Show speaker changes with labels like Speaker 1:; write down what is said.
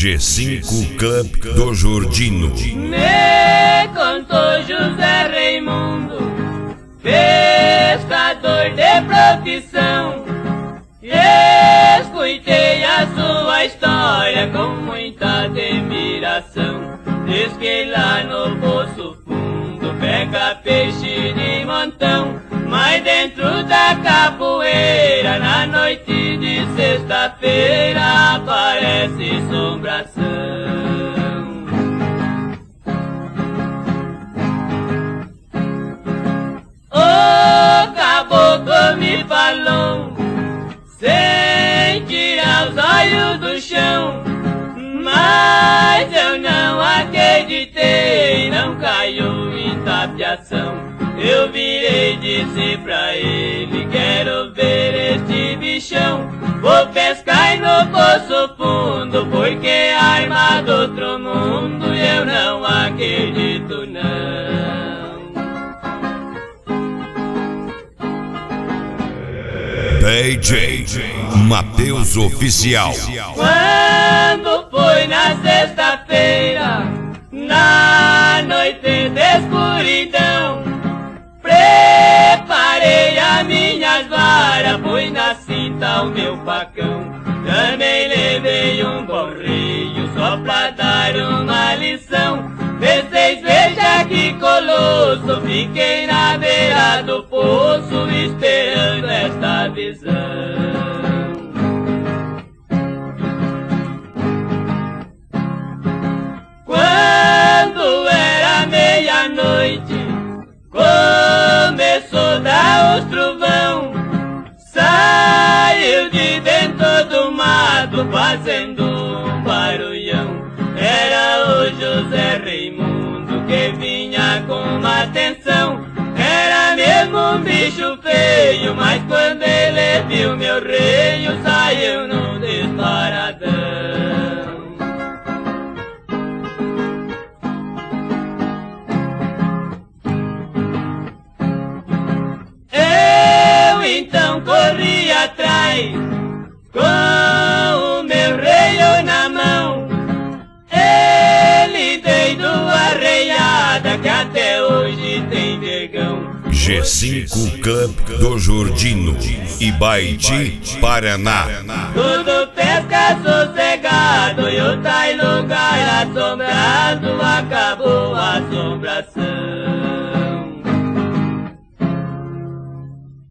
Speaker 1: G5 Club do Jordino.
Speaker 2: Me contou José Raimundo, pescador de profissão. Escutei a sua história com muita admiração. Diz que lá no Poço Fundo pega peixe de montão, mas dentro da capoeira, na noite de sexta-feira, aparece assombração. O caboclo me falou, sem tirar os olhos do chão, mas eu não acreditei, não caiu em tapiação. Eu virei e disse pra ele, quero ver este bichão. Vou pescar no Poço Fundo, porque é arma do outro mundo e eu não acredito não.
Speaker 1: DJ Matheus Oficial.
Speaker 2: Quando foi na sexta-feira, na noite de escuridão, preparei as minhas varas, pus na cinta o meu facão. Também levei um borreio só pra dar uma lição. Vocês vejam que colosso, fiquei na beira do poço esperando esta visão. Quando era meia-noite, começou a dar os trovão. Saiu de dentro do mato fazendo um barulhão. Era o José Raimundo que vinha com uma atenção. Era mesmo um bicho feio, mas quando ele viu meu reio, saiu num disparadão. Então corri atrás, com o meu reio na mão. Ele deu arreiada que até hoje tem vergão.
Speaker 1: G5 Club do Jordino, Ibaiti, Paraná.
Speaker 2: Tudo pesca sossegado e o tal lugar assombrado, acabou a assombração.